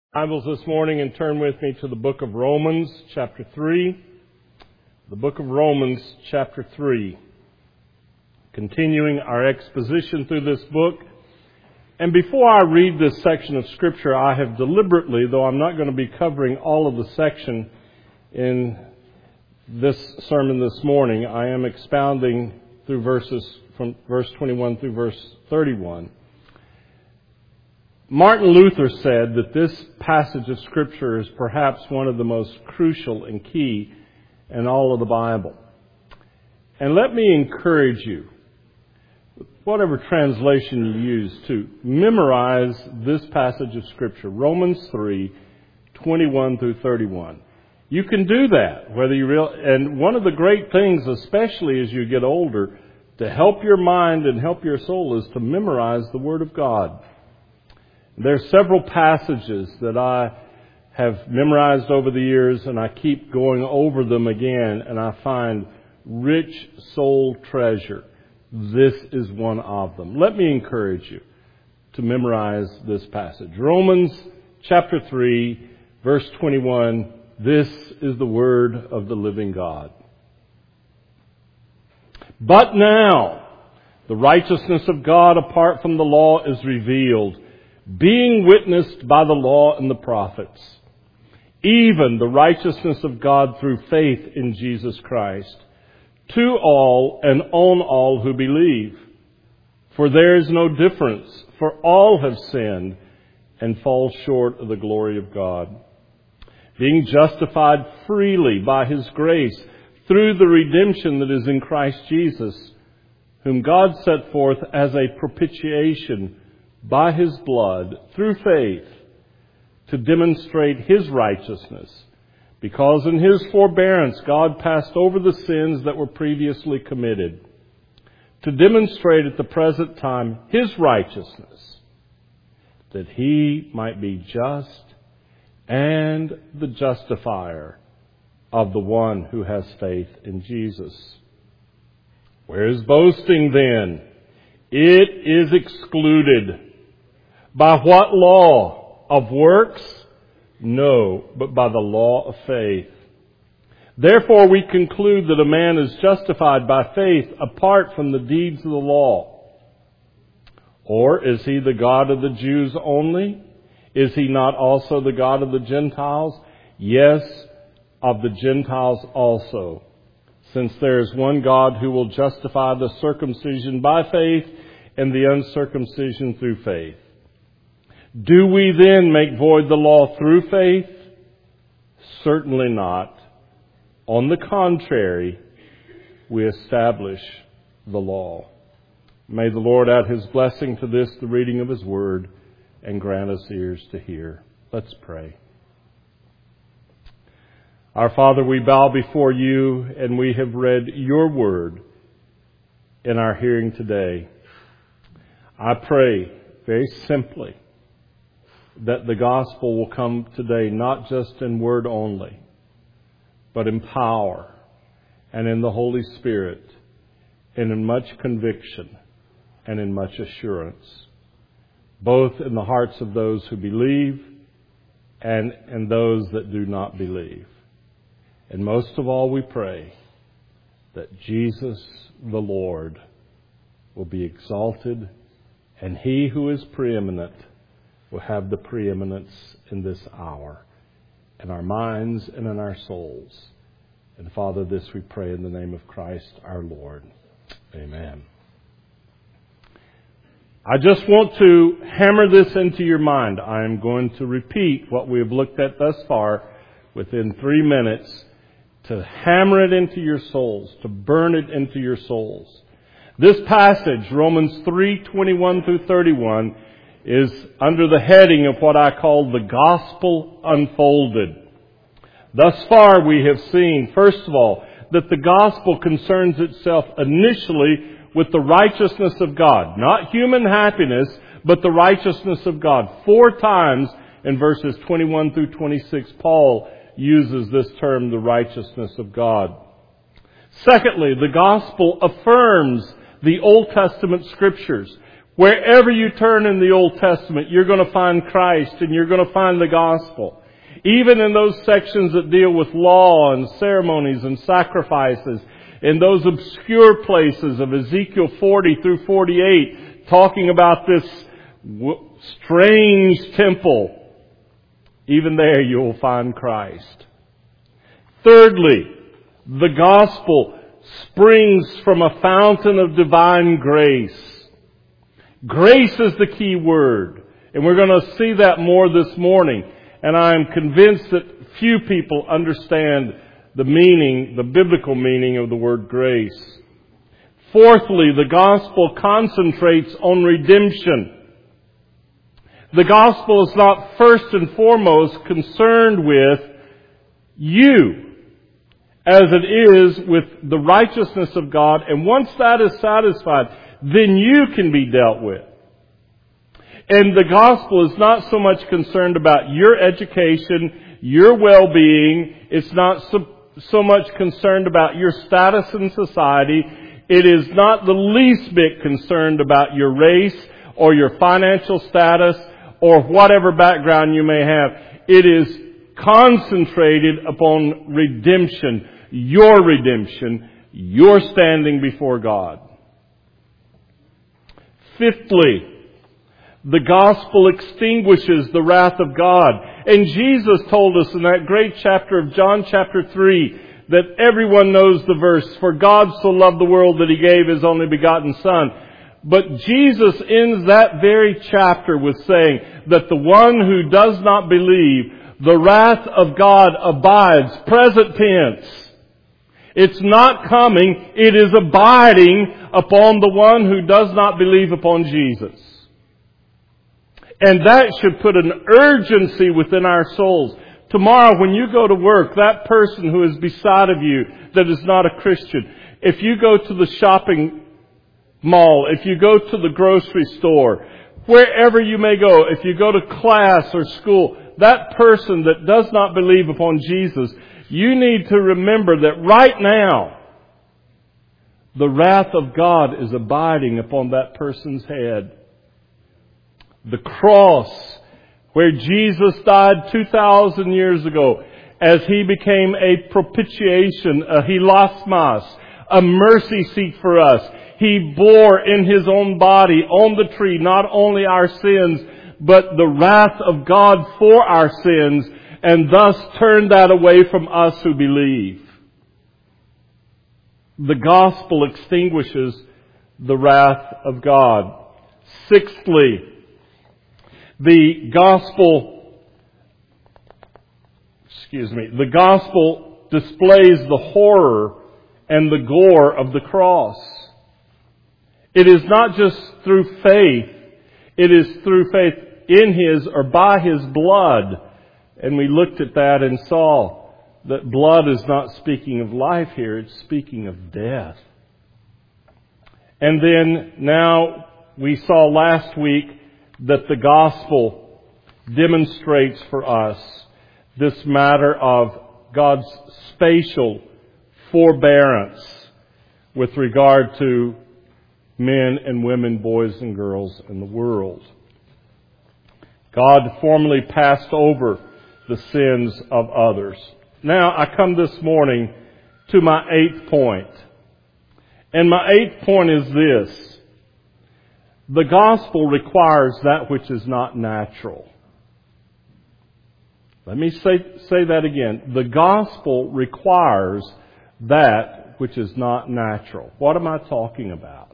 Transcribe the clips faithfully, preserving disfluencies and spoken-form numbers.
Bibles this morning and turn with me to the book of Romans, chapter three. The book of Romans, chapter three. Continuing our exposition through this book. And before I read this section of Scripture, I have deliberately, though I'm not going to be covering all of the section in this sermon this morning, I am expounding through verses from verse twenty-one through verse thirty-one. Martin Luther said that this passage of Scripture is perhaps one of the most crucial and key in all of the Bible. And let me encourage you, whatever translation you use, to memorize this passage of Scripture, Romans three, twenty-one through thirty-one. You can do that, whether you real. And one of the great things, especially as you get older, to help your mind and help your soul, is to memorize the Word of God. There are several passages that I have memorized over the years, and I keep going over them again, and I find rich soul treasure. This is one of them. Let me encourage you to memorize this passage. Romans chapter three, verse twenty-one. This is the word of the living God. But now, the righteousness of God apart from the law is revealed, being witnessed by the law and the prophets, even the righteousness of God through faith in Jesus Christ, to all and on all who believe. For there is no difference, for all have sinned and fall short of the glory of God, being justified freely by His grace through the redemption that is in Christ Jesus, whom God set forth as a propitiation by His blood, through faith, to demonstrate His righteousness, because in His forbearance God passed over the sins that were previously committed, to demonstrate at the present time His righteousness, that He might be just and the justifier of the one who has faith in Jesus. Where is boasting then? It is excluded. By what law? Of works? No, but by the law of faith. Therefore we conclude that a man is justified by faith apart from the deeds of the law. Or is he the God of the Jews only? Is he not also the God of the Gentiles? Yes, of the Gentiles also. Since there is one God who will justify the circumcision by faith and the uncircumcision through faith. Do we then make void the law through faith? Certainly not. On the contrary, we establish the law. May the Lord add His blessing to this, the reading of His word, and grant us ears to hear. Let's pray. Our Father, we bow before You, and we have read Your word in our hearing today. I pray very simply that the gospel will come today not just in word only, but in power and in the Holy Spirit, and in much conviction and in much assurance, both in the hearts of those who believe and in those that do not believe. And most of all, we pray that Jesus the Lord will be exalted, and He who is preeminent will have the preeminence in this hour, in our minds and in our souls. And Father, this we pray in the name of Christ our Lord. Amen. I just want to hammer this into your mind. I am going to repeat what we have looked at thus far within three minutes, to hammer it into your souls, to burn it into your souls. This passage, Romans three, twenty-one through thirty-one, is under the heading of what I call the gospel unfolded. Thus far we have seen, first of all, that the gospel concerns itself initially with the righteousness of God. Not human happiness, but the righteousness of God. Four times in verses twenty-one through twenty-six, Paul uses this term, the righteousness of God. Secondly, the gospel affirms the Old Testament scriptures, Wherever you turn in the Old Testament, you're going to find Christ and you're going to find the gospel. Even in those sections that deal with law and ceremonies and sacrifices, in those obscure places of Ezekiel forty through forty-eight, talking about this strange temple, even there you will find Christ. Thirdly, the gospel springs from a fountain of divine grace. Grace is the key word, and we're going to see that more this morning. And I am convinced that few people understand the meaning, the biblical meaning of the word grace. Fourthly, the gospel concentrates on redemption. The gospel is not first and foremost concerned with you, as it is with the righteousness of God. And once that is satisfied, then you can be dealt with. And the gospel is not so much concerned about your education, your well-being. It's not so, so much concerned about your status in society. It is not the least bit concerned about your race or your financial status or whatever background you may have. It is concentrated upon redemption, your redemption, your standing before God. Fifthly, the gospel extinguishes the wrath of God. And Jesus told us in that great chapter of John chapter three that everyone knows the verse, for God so loved the world that He gave His only begotten Son. But Jesus ends that very chapter with saying that the one who does not believe, the wrath of God abides, present tense. It's not coming, it is abiding upon the one who does not believe upon Jesus. And that should put an urgency within our souls. Tomorrow when you go to work, that person who is beside of you that is not a Christian, if you go to the shopping mall, if you go to the grocery store, wherever you may go, if you go to class or school, that person that does not believe upon Jesus, you need to remember that right now, the wrath of God is abiding upon that person's head. The cross, where Jesus died two thousand years ago, as He became a propitiation, a hilasmos, a mercy seat for us. He bore in His own body on the tree not only our sins, but the wrath of God for our sins, and thus turned that away from us who believe. The gospel extinguishes the wrath of God. Sixthly, the gospel, excuse me, the gospel displays the horror and the gore of the cross. It is not just through faith, it is through faith in His or by His blood. And we looked at that and saw that blood is not speaking of life here, it's speaking of death. And then now we saw last week that the gospel demonstrates for us this matter of God's spatial forbearance with regard to men and women, boys and girls in the world. God formerly passed over the sins of others. Now I come this morning to my eighth point. And my eighth point is this. The gospel requires that which is not natural. Let me say, say that again. The gospel requires that which is not natural. What am I talking about?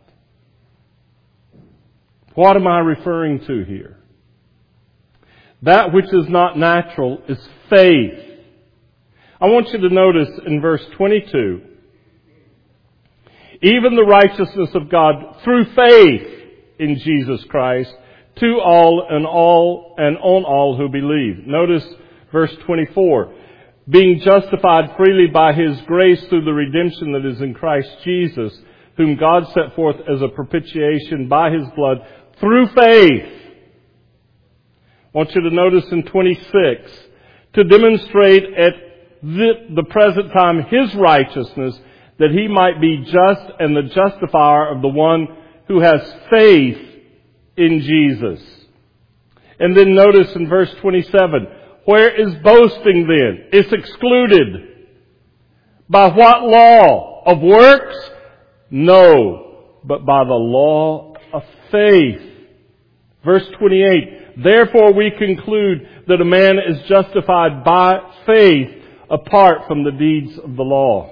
What am I referring to here? That which is not natural is faith. I want you to notice in verse twenty-two, even the righteousness of God through faith in Jesus Christ to all and all and on all who believe. Notice verse twenty-four, being justified freely by His grace through the redemption that is in Christ Jesus, whom God set forth as a propitiation by His blood through faith. I want you to notice in twenty-six, to demonstrate at the, the present time His righteousness, that He might be just and the justifier of the one who has faith in Jesus. And then notice in verse twenty-seven, where is boasting then? It's excluded. By what law? Of works? No, but by the law of faith. Verse twenty-eight, therefore we conclude that a man is justified by faith apart from the deeds of the law.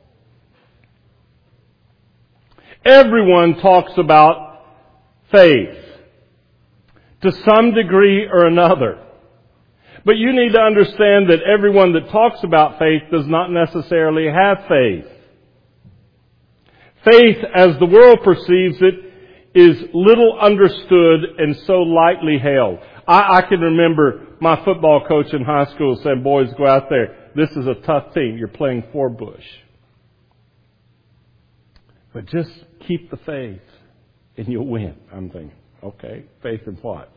Everyone talks about faith to some degree or another. But you need to understand that everyone that talks about faith does not necessarily have faith. Faith, as the world perceives it, is little understood and so lightly held. I, I can remember my football coach in high school saying, boys, go out there. This is a tough team. You're playing for Bush. But just keep the faith and you'll win. I'm thinking, okay, faith in what?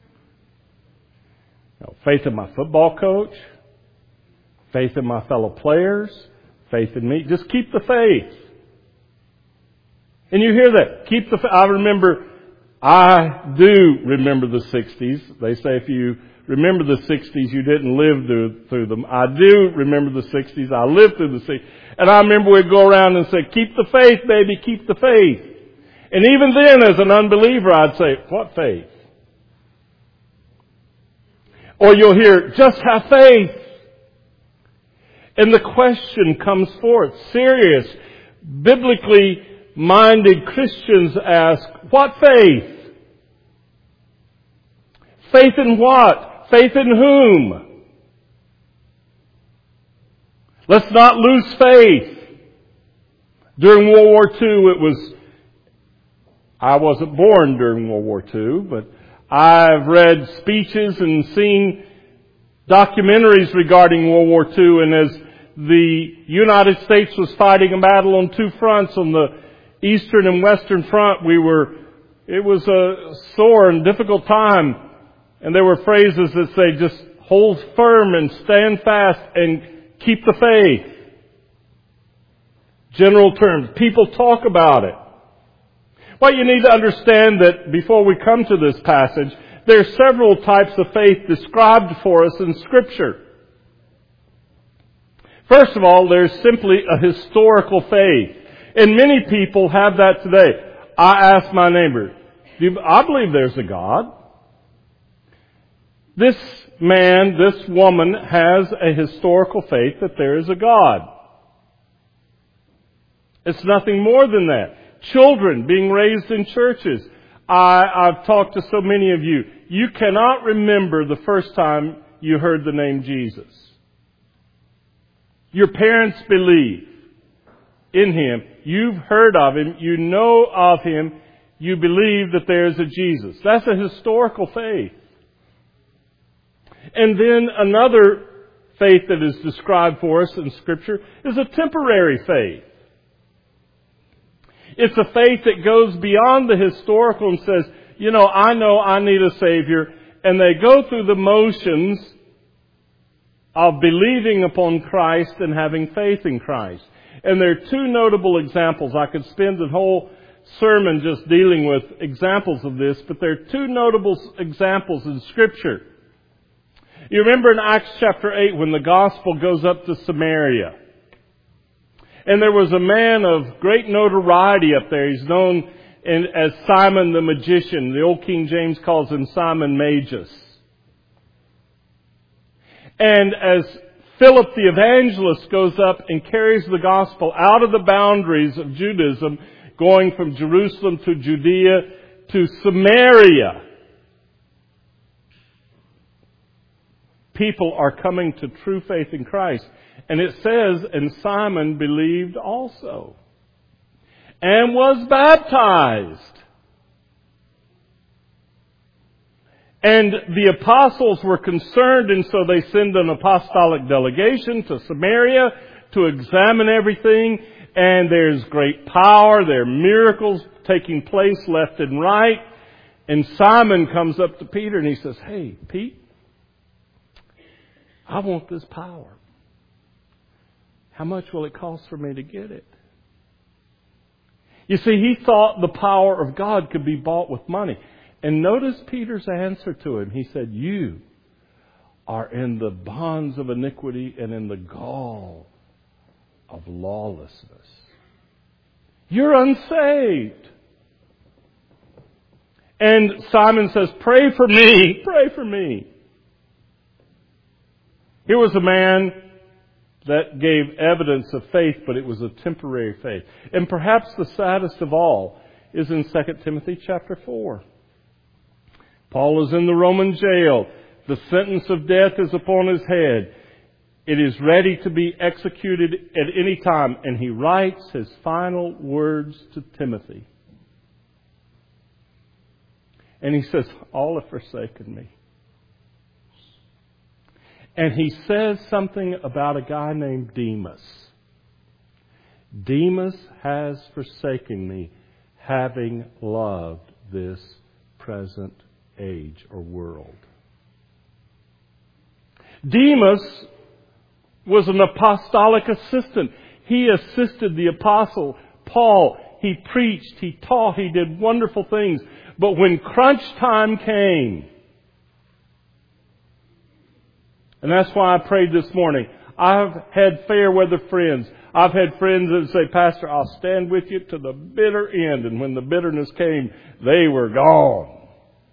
No, faith in my football coach, faith in my fellow players, faith in me. Just keep the faith. And you hear that. Keep the faith. I remember, I do remember the sixties. They say if you remember the sixties, you didn't live through, through them. I do remember the sixties. I lived through the sixties. And I remember we'd go around and say, keep the faith, baby, keep the faith. And even then, as an unbeliever, I'd say, what faith? Or you'll hear, just have faith. And the question comes forth. Serious, biblically minded Christians ask, what faith? Faith in what? Faith in whom? Let's not lose faith. During World War Two, it was, I wasn't born during World War Two, but I've read speeches and seen documentaries regarding World War Two, and as the United States was fighting a battle on two fronts, on the Eastern and Western front, we were, it was a sore and difficult time, and there were phrases that say, just hold firm and stand fast and keep the faith. General terms. People talk about it. Well, you need to understand that before we come to this passage, there are several types of faith described for us in Scripture. First of all, there's simply a historical faith. And many people have that today. I ask my neighbor, do you, I believe there's a God. This man, this woman has a historical faith that there is a God. It's nothing more than that. Children being raised in churches. I, I've talked to so many of you. You cannot remember the first time you heard the name Jesus. Your parents believe in Him. You've heard of Him. You know of Him. You believe that there is a Jesus. That's a historical faith. And then another faith that is described for us in Scripture is a temporary faith. It's a faith that goes beyond the historical and says, you know, I know I need a Savior. And they go through the motions of believing upon Christ and having faith in Christ. And there are two notable examples. I could spend the whole sermon just dealing with examples of this, but there are two notable examples in Scripture. You remember in Acts chapter eight when the gospel goes up to Samaria. And there was a man of great notoriety up there. He's known in, as Simon the magician. The old King James calls him Simon Magus. And as Philip the evangelist goes up and carries the gospel out of the boundaries of Judaism, going from Jerusalem to Judea to Samaria, people are coming to true faith in Christ. And it says, and Simon believed also, and was baptized. And the apostles were concerned, and so they send an apostolic delegation to Samaria to examine everything. And there's great power, there are miracles taking place left and right. And Simon comes up to Peter and he says, hey, Pete, I want this power. How much will it cost for me to get it? You see, he thought the power of God could be bought with money. And notice Peter's answer to him. He said, you are in the bonds of iniquity and in the gall of lawlessness. You're unsaved. And Simon says, pray for me, pray for me. Here was a man that gave evidence of faith, but it was a temporary faith. And perhaps the saddest of all is in Second Timothy chapter four. Paul is in the Roman jail. The sentence of death is upon his head. It is ready to be executed at any time. And he writes his final words to Timothy. And he says, all have forsaken me. And he says something about a guy named Demas. Demas has forsaken me, having loved this present age or world. Demas was an apostolic assistant. He assisted the apostle Paul. He preached, he taught, he did wonderful things. But when crunch time came, and that's why I prayed this morning. I've had fair weather friends. I've had friends that say, Pastor, I'll stand with you to the bitter end. And when the bitterness came, they were gone.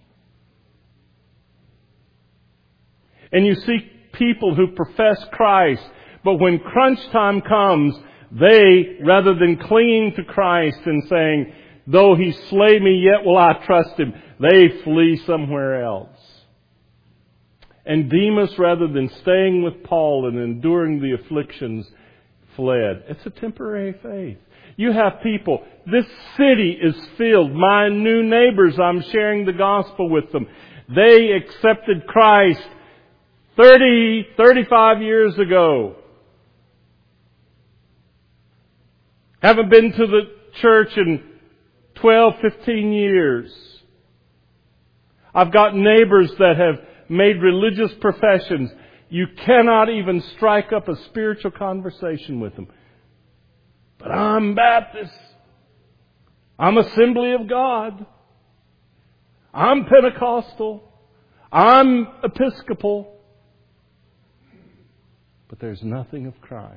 And you see people who profess Christ, but when crunch time comes, they, rather than clinging to Christ and saying, though He slay me, yet will I trust Him, they flee somewhere else. And Demas, rather than staying with Paul and enduring the afflictions, fled. It's a temporary faith. You have people, this city is filled. My new neighbors, I'm sharing the gospel with them. They accepted Christ thirty, thirty-five years ago. Haven't been to the church in twelve, fifteen years. I've got neighbors that have made religious professions. You cannot even strike up a spiritual conversation with them. But I'm Baptist. I'm Assembly of God. I'm Pentecostal. I'm Episcopal. But there's nothing of Christ.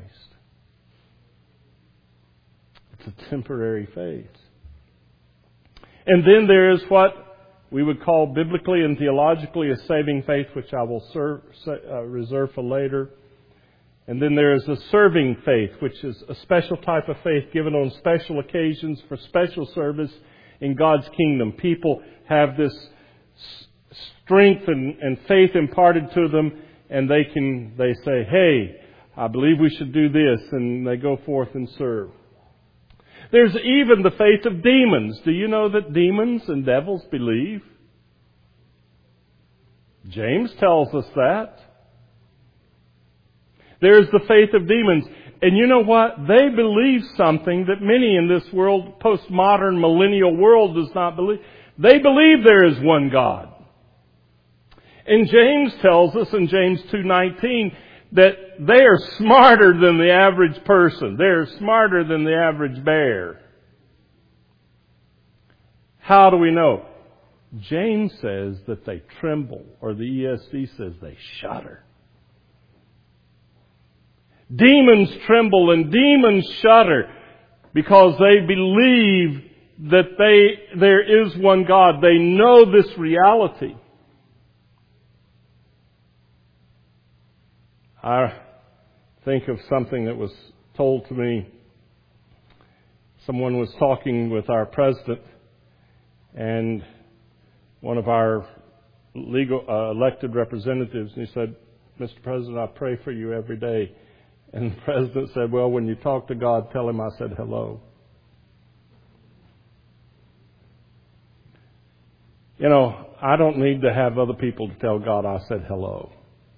It's a temporary faith. And then there is what we would call biblically and theologically a saving faith, which I will serve, uh, reserve for later. And then there is a serving faith, which is a special type of faith given on special occasions for special service in God's kingdom. People have this strength and, and faith imparted to them, and they can they say, hey, I believe we should do this, and they go forth and serve. There's even the faith of demons. Do you know that demons and devils believe? James tells us that. There's the faith of demons. And you know what? They believe something that many in this world, postmodern millennial world, does not believe. They believe there is one God. And James tells us in James two nineteen that they are smarter than the average person. They're smarter than the average bear. How do we know? James says that they tremble, or the E S V says they shudder. Demons tremble and demons shudder because they believe that they there is one God. They know this reality. I think of something that was told to me. Someone was talking with our president, and one of our legal uh, elected representatives, and he said, Mister President, I pray for you every day. And the president said, well, when you talk to God, tell Him I said hello. You know, I don't need to have other people to tell God I said hello.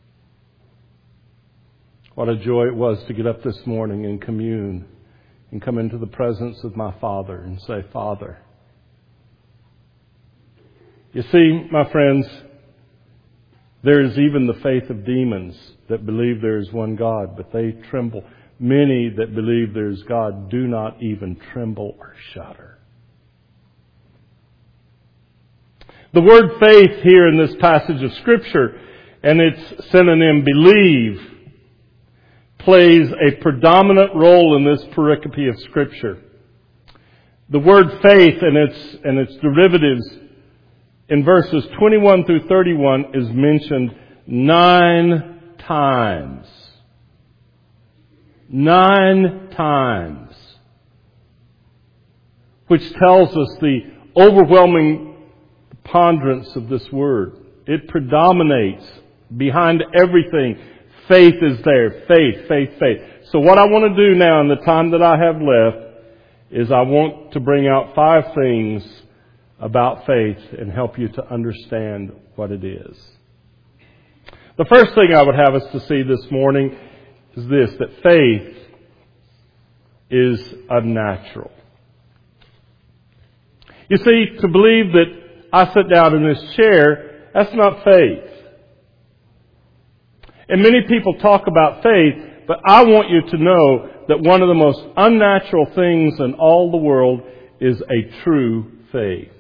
What a joy it was to get up this morning and commune and come into the presence of my Father and say, Father. You see, my friends, there is even the faith of demons that believe there is one God, but they tremble. Many that believe there is God do not even tremble or shudder. The word faith here in this passage of Scripture and its synonym believe plays a predominant role in this pericope of Scripture. The word faith and its, and its derivatives in verses twenty-one through thirty-one is mentioned nine times. Nine times. Which tells us the overwhelming ponderance of this word. It predominates behind everything. Faith is there. Faith, faith, faith. So what I want to do now in the time that I have left is I want to bring out five things about faith and help you to understand what it is. The first thing I would have us to see this morning is this, that faith is unnatural. You see, to believe that I sit down in this chair, that's not faith. And many people talk about faith, but I want you to know that one of the most unnatural things in all the world is a true faith.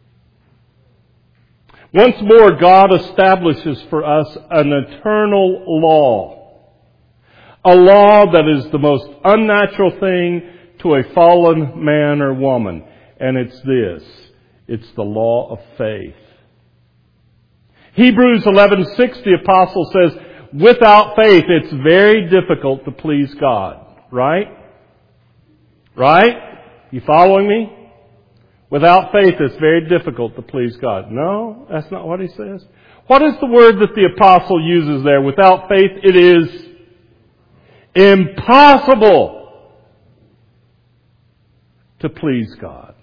Once more, God establishes for us an eternal law. A law that is the most unnatural thing to a fallen man or woman. And it's this. It's the law of faith. Hebrews eleven six, the apostle says, without faith, it's very difficult to please God. Right? Right? You following me? Without faith, it's very difficult to please God. No, that's not what he says. What is the word that the apostle uses there? Without faith, it is impossible to please God.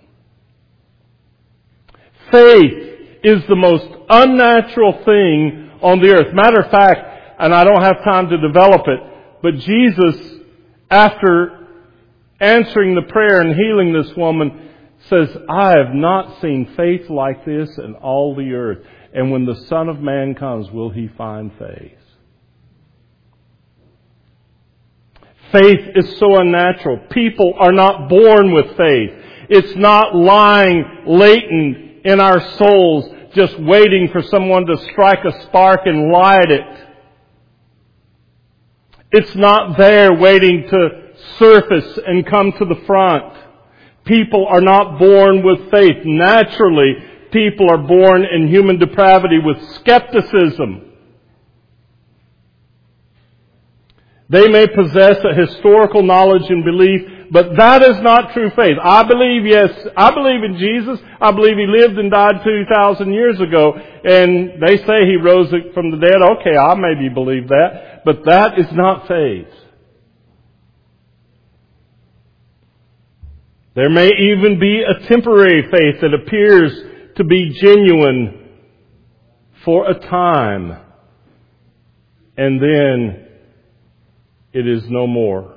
Faith is the most unnatural thing on the earth. Matter of fact, and I don't have time to develop it, but Jesus, after answering the prayer and healing this woman, says, I have not seen faith like this in all the earth. And when the Son of Man comes, will He find faith? Faith is so unnatural. People are not born with faith. It's not lying latent in our souls, just waiting for someone to strike a spark and light it. It's not there waiting to surface and come to the front. People are not born with faith. Naturally, people are born in human depravity with skepticism. They may possess a historical knowledge and belief, but that is not true faith. I believe, yes, I believe in Jesus. I believe He lived and died two thousand years ago, and they say He rose from the dead. Okay, I maybe believe that, but that is not faith. There may even be a temporary faith that appears to be genuine for a time, and then it is no more.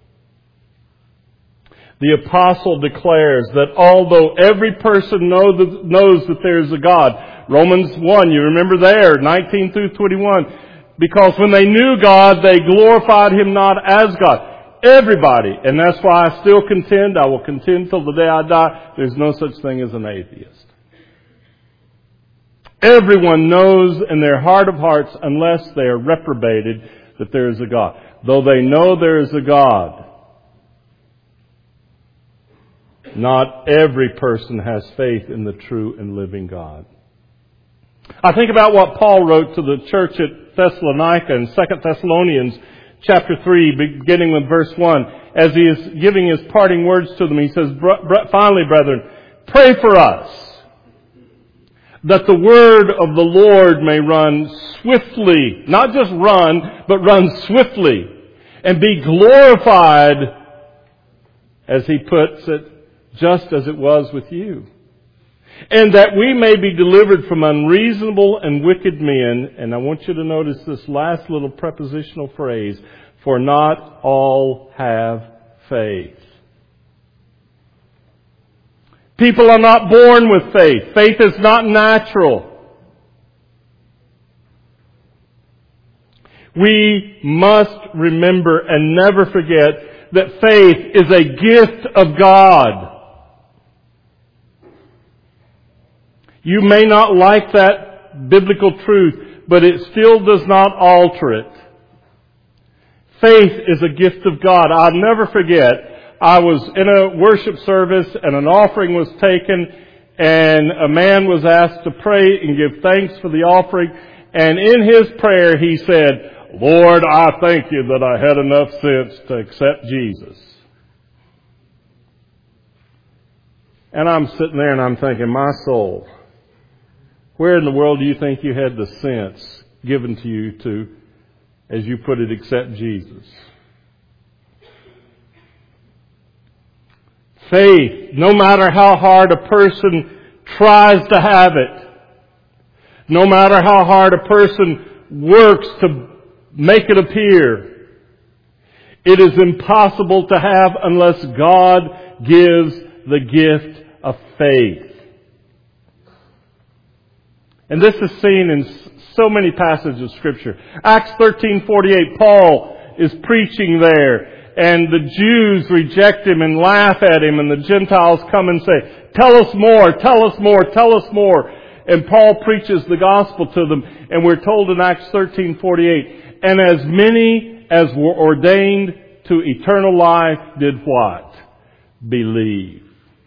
The apostle declares that although every person know that, knows that there is a God, Romans one, you remember there, nineteen through twenty-one, because when they knew God, they glorified Him not as God. Everybody, and that's why I still contend, I will contend till the day I die, there's no such thing as an atheist. Everyone knows in their heart of hearts, unless they are reprobated, that there is a God. Though they know there is a God, not every person has faith in the true and living God. I think about what Paul wrote to the church at Thessalonica in Second Thessalonians chapter three, beginning with verse one. As he is giving his parting words to them, he says, finally, brethren, pray for us, that the word of the Lord may run swiftly, not just run, but run swiftly, and be glorified, as he puts it, just as it was with you. And that we may be delivered from unreasonable and wicked men. And I want you to notice this last little prepositional phrase, for not all have faith. People are not born with faith. Faith is not natural. We must remember and never forget that faith is a gift of God. You may not like that biblical truth, but it still does not alter it. Faith is a gift of God. I'll never forget, I was in a worship service and an offering was taken, and a man was asked to pray and give thanks for the offering. And in his prayer he said, "Lord, I thank you that I had enough sense to accept Jesus." And I'm sitting there and I'm thinking, my soul, where in the world do you think you had the sense given to you to, as you put it, accept Jesus? Faith, no matter how hard a person tries to have it, no matter how hard a person works to make it appear, it is impossible to have unless God gives the gift of faith. And this is seen in so many passages of Scripture. Acts thirteen forty-eight, Paul is preaching there, and the Jews reject him and laugh at him, and the Gentiles come and say, "Tell us more, tell us more, tell us more." And Paul preaches the gospel to them, and we're told in Acts thirteen forty-eight, "And as many as were ordained to eternal life did what? Believe."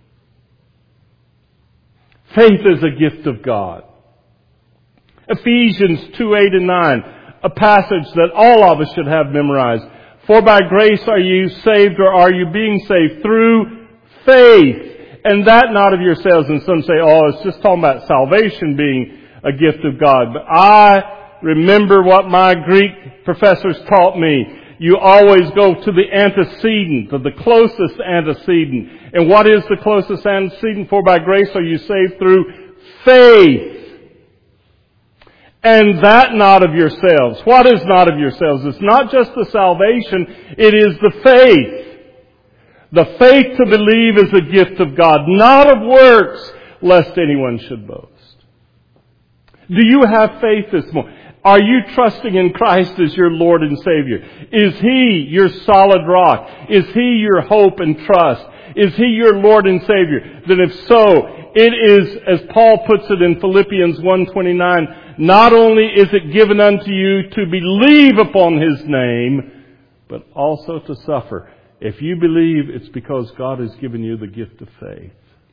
Faith is a gift of God. Ephesians two, eight and nine, a passage that all of us should have memorized. "For by grace are you saved," or are you being saved, "through faith. And that not of yourselves." And some say, oh, it's just talking about salvation being a gift of God. But I remember what my Greek professors taught me. You always go to the antecedent, to the closest antecedent. And what is the closest antecedent? "For by grace are you saved through faith. And that not of yourselves." What is not of yourselves? It's not just the salvation, it is the faith. The faith to believe is a gift of God, not of works, lest anyone should boast. Do you have faith this morning? Are you trusting in Christ as your Lord and Savior? Is He your solid rock? Is He your hope and trust? Is He your Lord and Savior? Then if so, it is, as Paul puts it in Philippians one twenty-nine, not only is it given unto you to believe upon His name, but also to suffer. If you believe, it's because God has given you the gift of faith.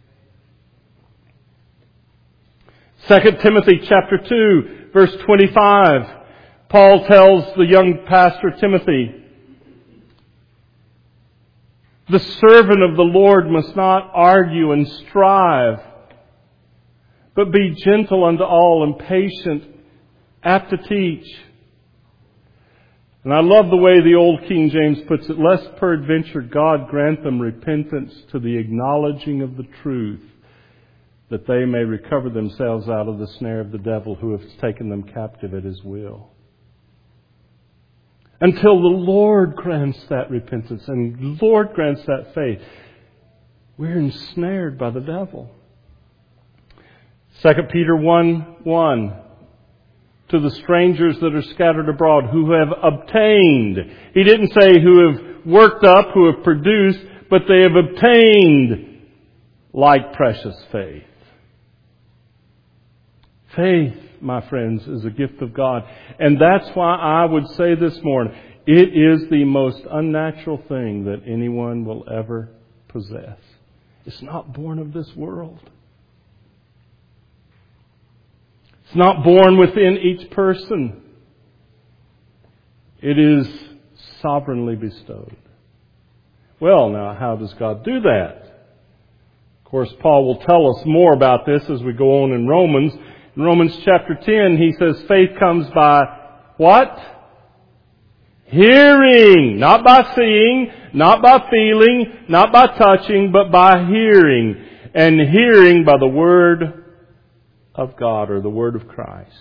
Second Timothy chapter two, verse twenty-five. Paul tells the young pastor Timothy, "The servant of the Lord must not argue and strive, but be gentle unto all and patient, apt to teach." And I love the way the old King James puts it, "Lest peradventure God grant them repentance to the acknowledging of the truth, that they may recover themselves out of the snare of the devil, who has taken them captive at his will." Until the Lord grants that repentance and the Lord grants that faith, we're ensnared by the devil. Second Peter one one, "To the strangers that are scattered abroad, who have obtained." He didn't say who have worked up, who have produced, but they have obtained like precious faith. Faith, my friends, is a gift of God. And that's why I would say this morning, it is the most unnatural thing that anyone will ever possess. It's not born of this world. It's not born within each person. It is sovereignly bestowed. Well, now, how does God do that? Of course, Paul will tell us more about this as we go on in Romans. In Romans chapter ten, he says faith comes by what? Hearing. Not by seeing, not by feeling, not by touching, but by hearing. And hearing by the Word of God, or the Word of Christ.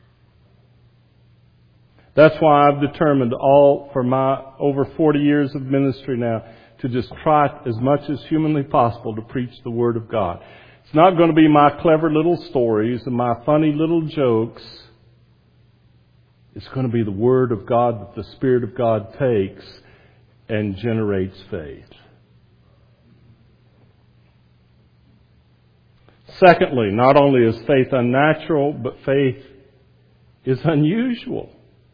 That's why I've determined all, for my over forty years of ministry now, to just try as much as humanly possible to preach the Word of God. It's not going to be my clever little stories and my funny little jokes. It's going to be the Word of God that the Spirit of God takes and generates faith. Secondly, not only is faith unnatural, but faith is unusual.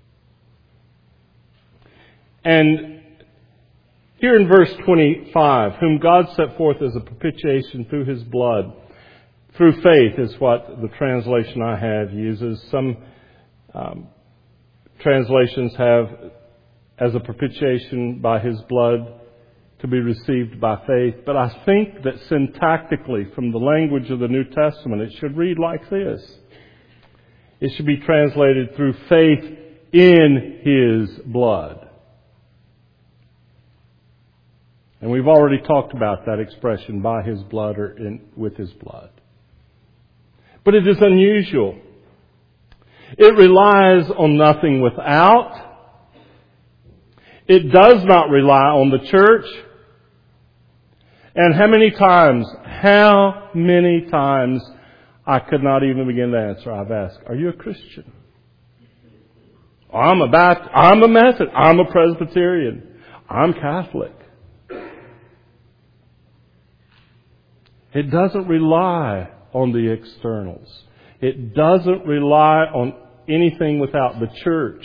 And here in verse twenty-five, whom God set forth as a propitiation through His blood, through faith is what the translation I have uses. Some um, translations have as a propitiation by His blood to be received by faith. But I think that syntactically, from the language of the New Testament, it should read like this. It should be translated through faith in His blood. And we've already talked about that expression, by His blood or in, with His blood. But it is unusual. It relies on nothing without. It does not rely on the church. And how many times, how many times I could not even begin to answer. I've asked, are you a Christian? I'm a Baptist. I'm a Methodist. I'm a Presbyterian. I'm Catholic. It doesn't rely on the externals. It doesn't rely on anything without the church.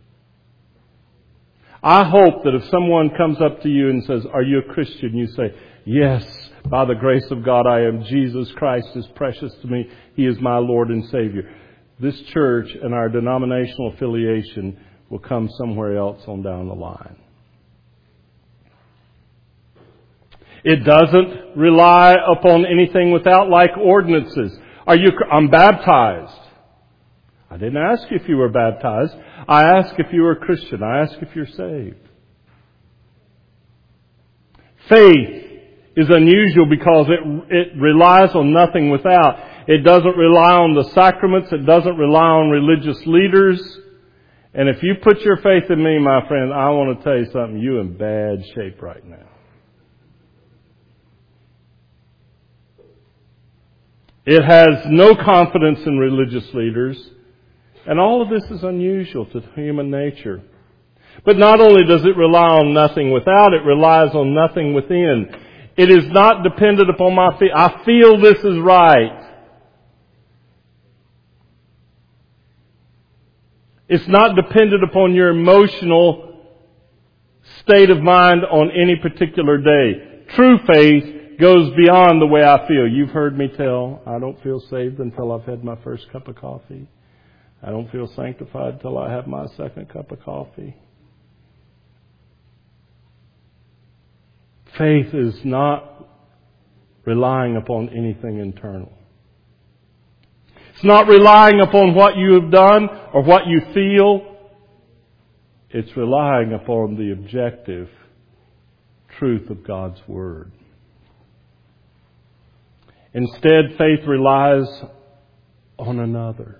I hope that if someone comes up to you and says, are you a Christian? You say, yes, by the grace of God I am. Jesus Christ is precious to me. He is my Lord and Savior. This church and our denominational affiliation will come somewhere else on down the line. It doesn't rely upon anything without, like ordinances. Are you, I'm baptized. I didn't ask you if you were baptized. I asked if you were a Christian. I asked if you're saved. Faith is unusual because it, it relies on nothing without. It doesn't rely on the sacraments. It doesn't rely on religious leaders. And if you put your faith in me, my friend, I want to tell you something. You're in bad shape right now. It has no confidence in religious leaders. And all of this is unusual to human nature. But not only does it rely on nothing without, it relies on nothing within. It is not dependent upon my feel. I feel this is right. It's not dependent upon your emotional state of mind on any particular day. True faith goes beyond the way I feel. You've heard me tell, I don't feel saved until I've had my first cup of coffee. I don't feel sanctified until I have my second cup of coffee. Faith is not relying upon anything internal. It's not relying upon what you have done or what you feel. It's relying upon the objective truth of God's Word. Instead, faith relies on another.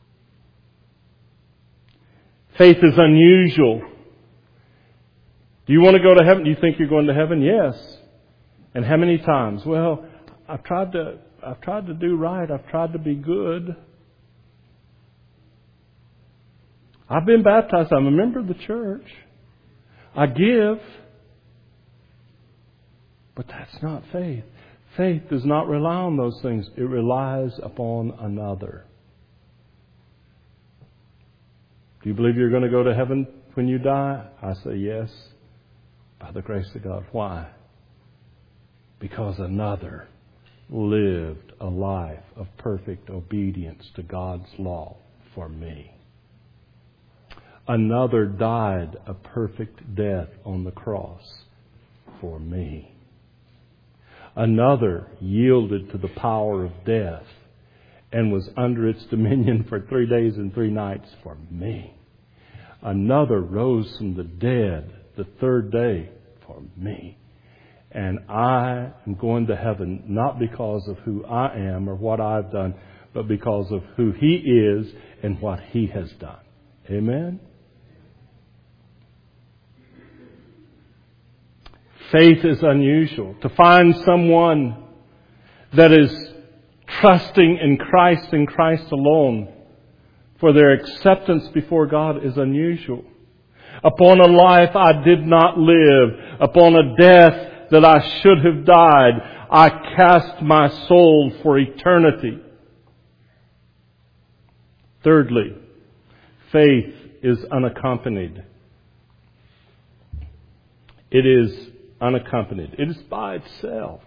Faith is unusual. Do you want to go to heaven? Do you think you're going to heaven? Yes. And how many times? Well, I've tried to, I've tried to do right. I've tried to be good. I've been baptized. I'm a member of the church. I give. But that's not faith. Faith does not rely on those things. It relies upon another. Do you believe you're going to go to heaven when you die? I say yes, by the grace of God. Why? Because another lived a life of perfect obedience to God's law for me. Another died a perfect death on the cross for me. Another yielded to the power of death and was under its dominion for three days and three nights for me. Another rose from the dead the third day for me. And I am going to heaven not because of who I am or what I've done, but because of who He is and what He has done. Amen? Faith is unusual. To find someone that is trusting in Christ and Christ alone for their acceptance before God is unusual. Upon a life I did not live, upon a death that I should have died, I cast my soul for eternity. Thirdly, faith is unaccompanied. It is unaccompanied. It is by itself.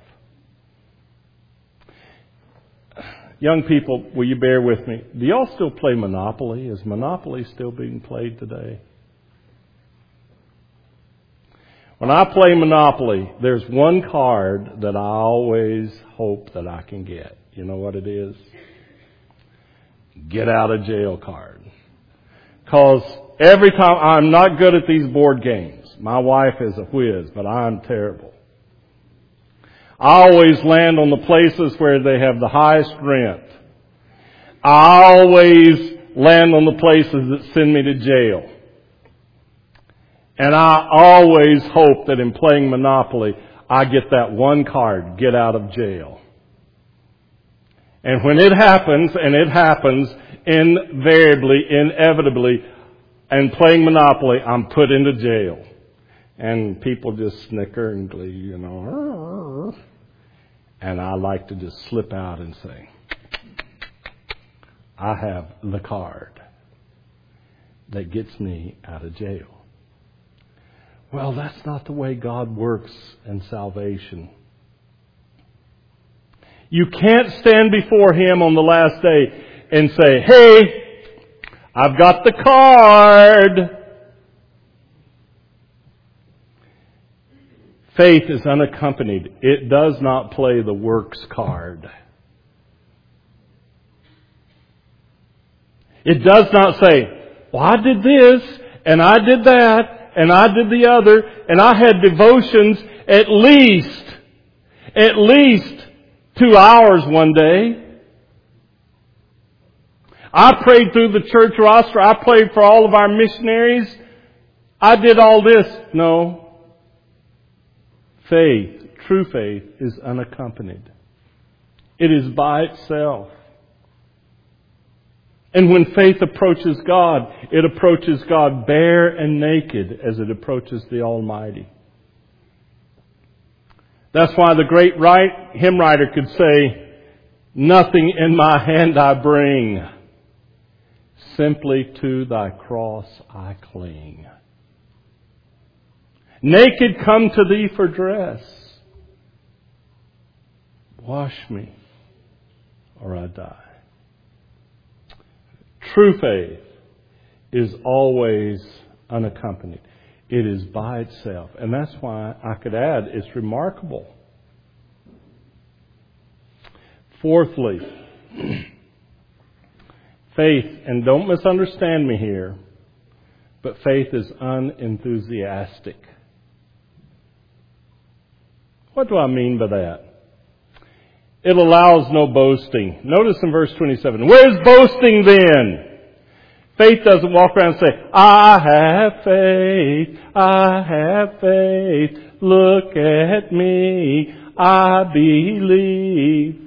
Young people, will you bear with me? Do y'all still play Monopoly? Is Monopoly still being played today? When I play Monopoly, there's one card that I always hope that I can get. You know what it is? Get out of jail card. Because every time, I'm not good at these board games. My wife is a whiz, but I'm terrible. I always land on the places where they have the highest rent. I always land on the places that send me to jail. And I always hope that in playing Monopoly, I get that one card, get out of jail. And when it happens, and it happens invariably, inevitably, and playing Monopoly, I'm put into jail. And people just snicker and glee, you know. And I like to just slip out and say, I have the card that gets me out of jail. Well, that's not the way God works in salvation. You can't stand before Him on the last day and say, hey, I've got the card. Faith is unaccompanied. It does not play the works card. It does not say, well, I did this, and I did that, and I did the other, and I had devotions at least, at least two hours one day. I prayed through the church roster. I prayed for all of our missionaries. I did all this. No. Faith, true faith, is unaccompanied. It is by itself. And when faith approaches God, it approaches God bare and naked as it approaches the Almighty. That's why the great right, hymn writer could say, nothing in my hand I bring, simply to thy cross I cling. Naked come to thee for dress. Wash me, or I die. True faith is always unaccompanied. It is by itself. And that's why I could add, it's remarkable. Fourthly, faith, and don't misunderstand me here, but faith is unenthusiastic. What do I mean by that? It allows no boasting. Notice in verse twenty-seven, where's boasting then? Faith doesn't walk around and say, I have faith, I have faith, look at me, I believe.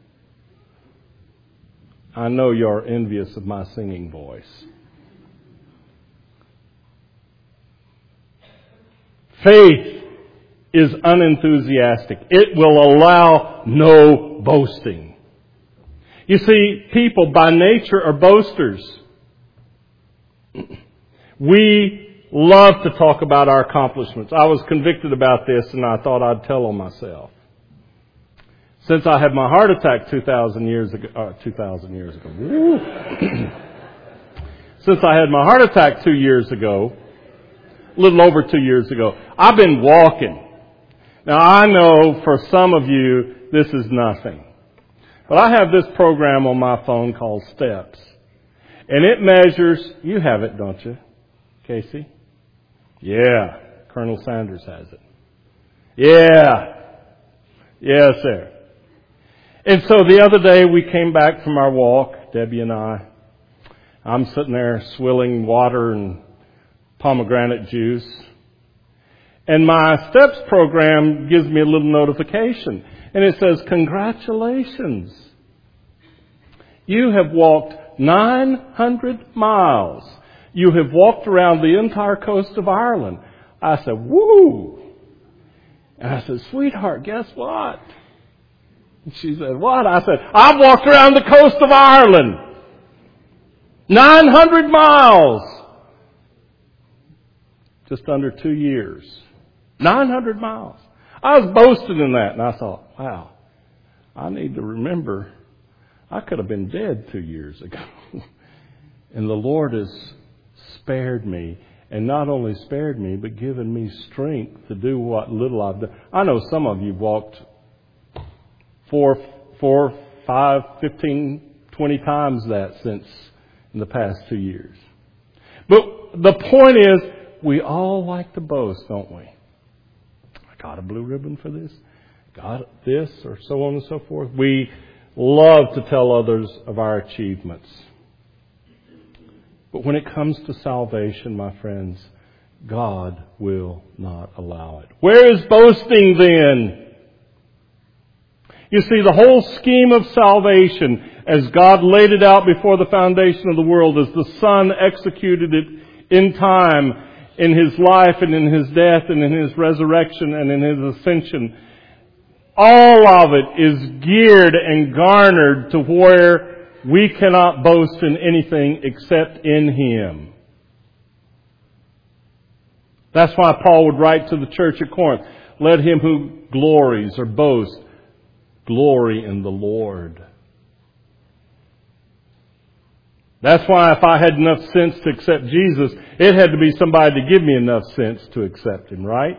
I know you're envious of my singing voice. Faith is unenthusiastic. It will allow no boasting. You see, people by nature are boasters. We love to talk about our accomplishments. I was convicted about this and I thought I'd tell on myself. Since I had my heart attack two thousand years ago, uh, two thousand years ago. Since I had my heart attack two years ago, a little over two years ago, I've been walking. Now, I know for some of you, this is nothing. But I have this program on my phone called Steps. And it measures, you have it, don't you, Casey? Yeah, Colonel Sanders has it. Yeah. Yes, sir. And so the other day we came back from our walk, Debbie and I. I'm sitting there swilling water and pomegranate juice. And my Steps program gives me a little notification. And it says, congratulations. You have walked nine hundred miles. You have walked around the entire coast of Ireland. I said, woo! And I said, sweetheart, guess what? She said, what? I said, I've walked around the coast of Ireland. nine hundred miles. Just under two years. nine hundred miles. I was boasting in that, and I thought, wow, I need to remember I could have been dead two years ago. And the Lord has spared me. And not only spared me, but given me strength to do what little I've done. I know some of you walked four, four, five, fifteen, twenty times that since in the past two years. But the point is, we all like to boast, don't we? I got a blue ribbon for this, got this, or so on and so forth. We love to tell others of our achievements. But when it comes to salvation, my friends, God will not allow it. Where is boasting then? You see, the whole scheme of salvation, as God laid it out before the foundation of the world, as the Son executed it in time, in His life and in His death and in His resurrection and in His ascension, all of it is geared and garnered to where we cannot boast in anything except in Him. That's why Paul would write to the church at Corinth, let him who glories or boasts, glory in the Lord. That's why if I had enough sense to accept Jesus, it had to be somebody to give me enough sense to accept Him, right?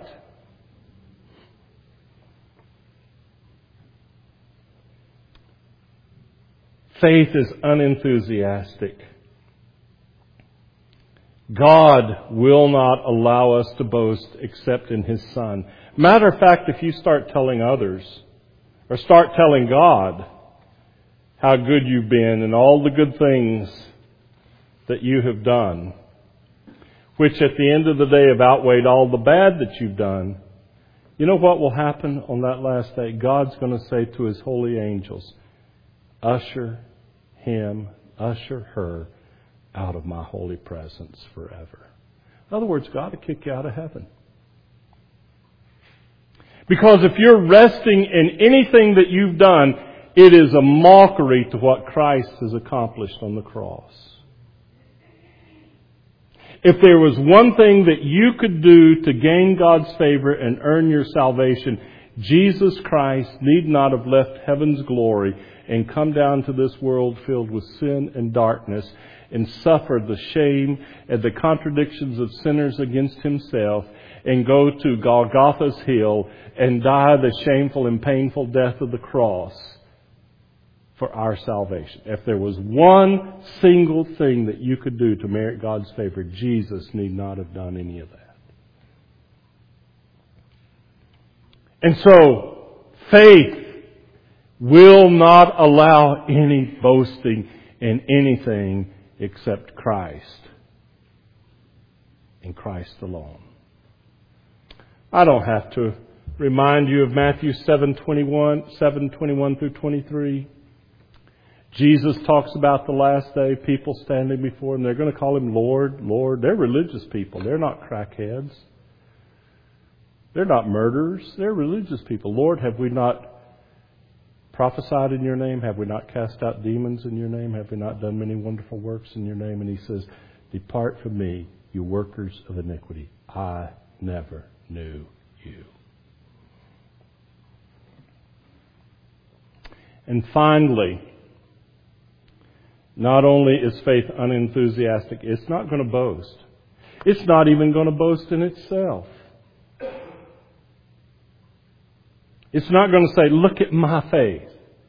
Faith is unenthusiastic. God will not allow us to boast except in His Son. Matter of fact, if you start telling others, or start telling God how good you've been and all the good things that you have done, which at the end of the day have outweighed all the bad that you've done, you know what will happen on that last day? God's going to say to His holy angels, usher him, usher her out of my holy presence forever. In other words, God will kick you out of heaven. Because if you're resting in anything that you've done, it is a mockery to what Christ has accomplished on the cross. If there was one thing that you could do to gain God's favor and earn your salvation, Jesus Christ need not have left heaven's glory and come down to this world filled with sin and darkness and suffer the shame and the contradictions of sinners against Himself and go to Golgotha's hill and die the shameful and painful death of the cross for our salvation. If there was one single thing that you could do to merit God's favor, Jesus need not have done any of that. And so, faith will not allow any boasting in anything except Christ and Christ alone. I don't have to remind you of Matthew seven twenty-one, seven twenty-one through twenty-three. Jesus talks about the last day, people standing before Him. They're going to call Him Lord, Lord. They're religious people. They're not crackheads. They're not murderers. They're religious people. Lord, have we not prophesied in your name? Have we not cast out demons in your name? Have we not done many wonderful works in your name? And He says, depart from me, you workers of iniquity. I never knew you. And finally, not only is faith unenthusiastic, it's not going to boast. It's not even going to boast in itself. It's not going to say, look at my faith.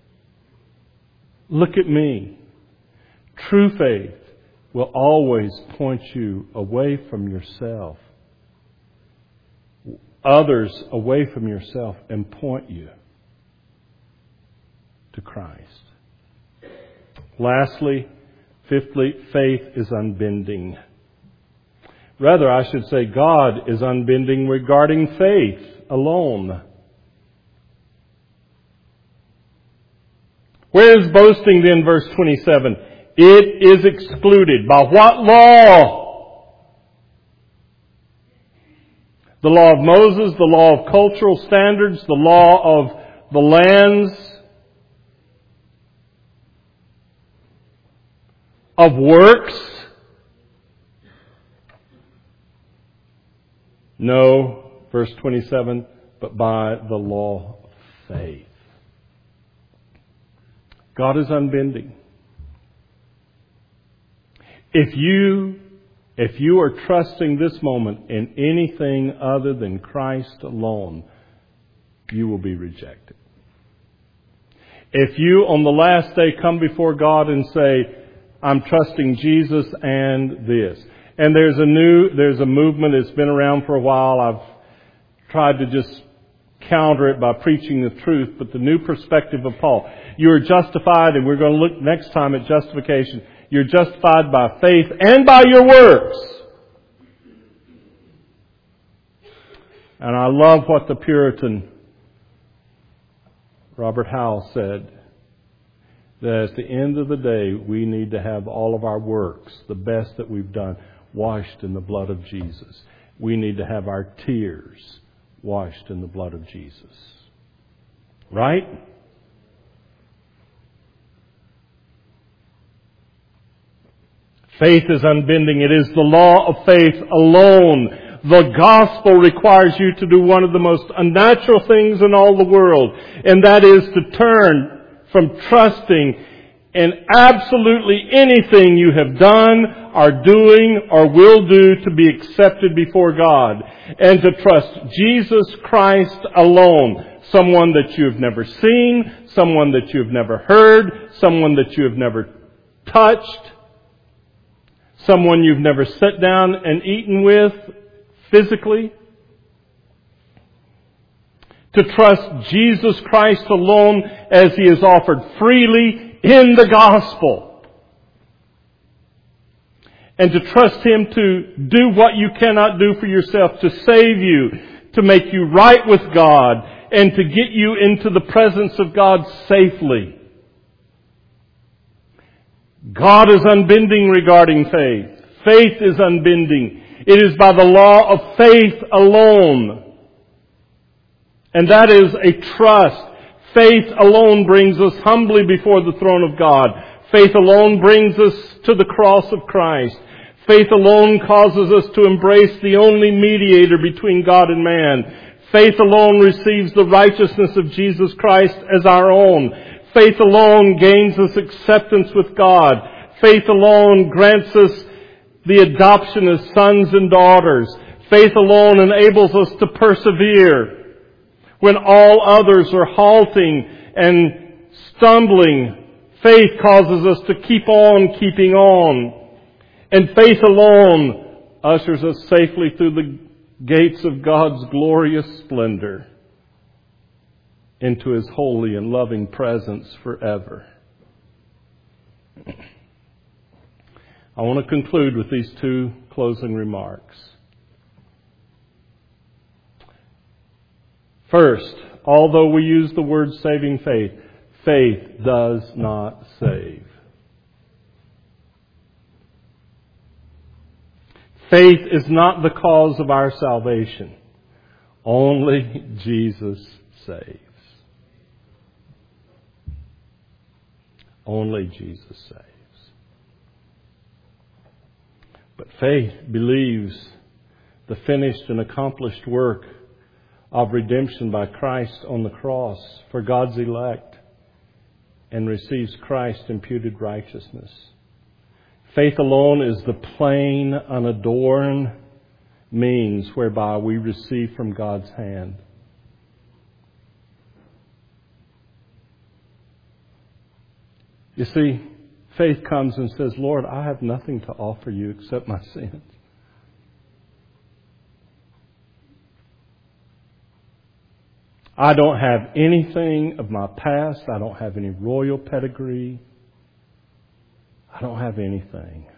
Look at me. True faith will always point you away from yourself, others away from yourself, and point you to Christ. Lastly, fifthly, faith is unbending. Rather, I should say God is unbending regarding faith alone. Where is boasting then, verse twenty-seven? It is excluded. By what law? The law of Moses, the law of cultural standards, the law of the lands of works? No, verse twenty-seven, but by the law of faith. God is unbending. If you, if you are trusting this moment in anything other than Christ alone, you will be rejected. If you on the last day come before God and say, I'm trusting Jesus and this. And there's a new, there's a movement that's been around for a while. I've tried to just counter it by preaching the truth, but the new perspective of Paul. You are justified, and we're going to look next time at justification. You're justified by faith and by your works. And I love what the Puritan Robert Howell said, that at the end of the day, we need to have all of our works, the best that we've done, washed in the blood of Jesus. We need to have our tears washed in the blood of Jesus. Right? Faith is unbending. It is the law of faith alone. The gospel requires you to do one of the most unnatural things in all the world, and that is to turn from trusting in absolutely anything you have done, are doing, or will do to be accepted before God, and to trust Jesus Christ alone. Someone that you have never seen, someone that you have never heard, someone that you have never touched, someone you've never sat down and eaten with physically. To trust Jesus Christ alone as He is offered freely in the gospel. And to trust Him to do what you cannot do for yourself, to save you, to make you right with God, and to get you into the presence of God safely. God is unbending regarding faith. Faith is unbending. It is by the law of faith alone. And that is a trust. Faith alone brings us humbly before the throne of God. Faith alone brings us to the cross of Christ. Faith alone causes us to embrace the only mediator between God and man. Faith alone receives the righteousness of Jesus Christ as our own. Faith alone gains us acceptance with God. Faith alone grants us the adoption as sons and daughters. Faith alone enables us to persevere when all others are halting and stumbling. Faith causes us to keep on keeping on. And faith alone ushers us safely through the gates of God's glorious splendor into His holy and loving presence forever. I want to conclude with these two closing remarks. First, although we use the word saving faith, faith does not save. Faith is not the cause of our salvation. Only Jesus saves. Only Jesus saves. But faith believes the finished and accomplished work of redemption by Christ on the cross for God's elect and receives Christ's imputed righteousness. Faith alone is the plain, unadorned means whereby we receive from God's hand. You see, faith comes and says, Lord, I have nothing to offer you except my sins. I don't have anything of my past. I don't have any royal pedigree. I don't have anything.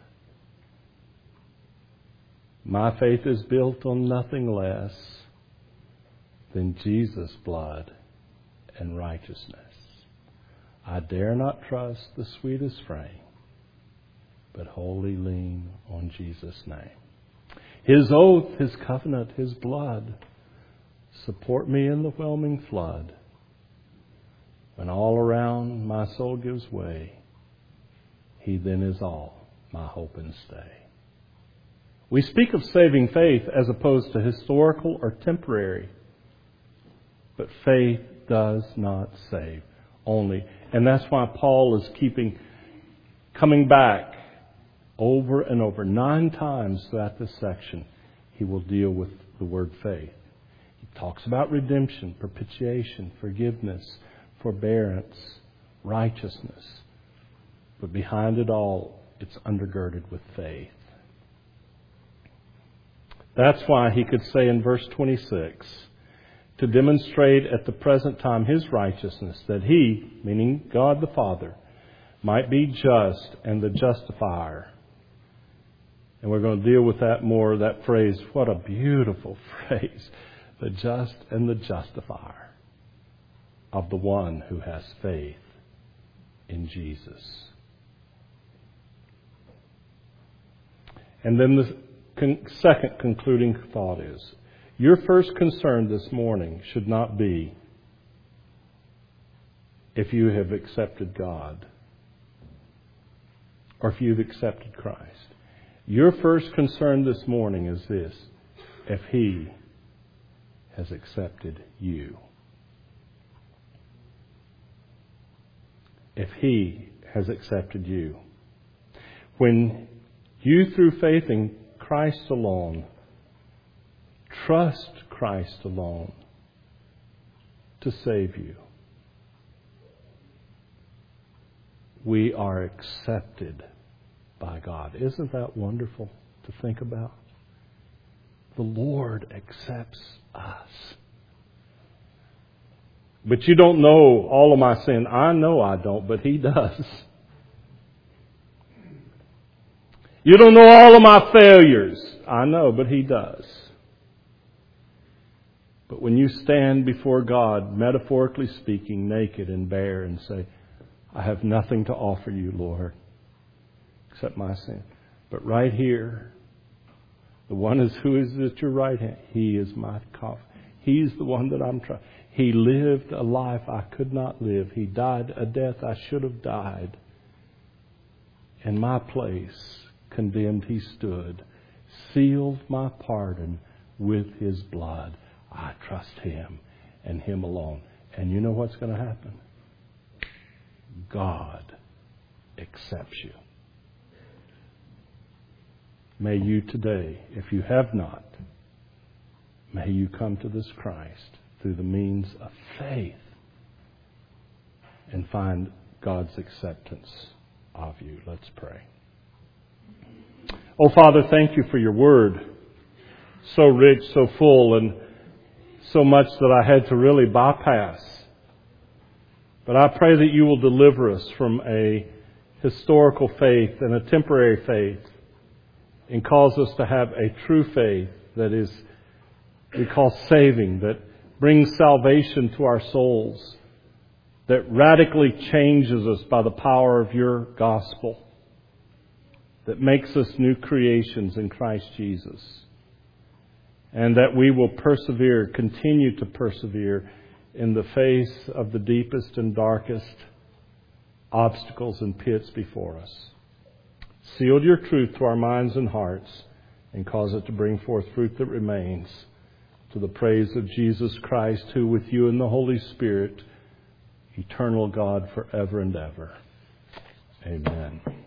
My faith is built on nothing less than Jesus' blood and righteousness. I dare not trust the sweetest frame, but wholly lean on Jesus' name. His oath, His covenant, His blood support me in the whelming flood. When all around my soul gives way, He then is all my hope and stay. We speak of saving faith as opposed to historical or temporary. But faith does not save only. And that's why Paul is keeping coming back over and over. Nine times throughout this section, he will deal with the word faith. He talks about redemption, propitiation, forgiveness, forbearance, righteousness. But behind it all, it's undergirded with faith. That's why he could say in verse twenty-six, to demonstrate at the present time his righteousness, that he, meaning God the Father, might be just and the justifier. And we're going to deal with that more, that phrase. What a beautiful phrase. The just and the justifier of the one who has faith in Jesus. And then the con- second concluding thought is, your first concern this morning should not be if you have accepted God or if you've accepted Christ. Your first concern this morning is this: if He has accepted you. If He has accepted you. When you, through faith in Christ alone, trust Christ alone to save you, we are accepted by God. Isn't that wonderful to think about? The Lord accepts us. But you don't know all of my sin. I know I don't, but He does. You don't know all of my failures. I know, but He does. But when you stand before God, metaphorically speaking, naked and bare, and say, I have nothing to offer you, Lord, except my sin. But right here, the one is who is at your right hand. He is my coffin. He's the one that I'm trying. He lived a life I could not live. He died a death I should have died. In my place, condemned He stood, sealed my pardon with His blood. I trust Him and Him alone. And you know what's going to happen? God accepts you. May you today, if you have not, may you come to this Christ through the means of faith and find God's acceptance of you. Let's pray. Oh, Father, thank you for your word. So rich, so full, and so much that I had to really bypass. But I pray that you will deliver us from a historical faith and a temporary faith and cause us to have a true faith that is, we call saving, that brings salvation to our souls, that radically changes us by the power of your gospel, that makes us new creations in Christ Jesus, and that we will persevere, continue to persevere in the face of the deepest and darkest obstacles and pits before us. Seal your truth to our minds and hearts and cause it to bring forth fruit that remains, to the praise of Jesus Christ, who with you and the Holy Spirit, eternal God forever and ever. Amen.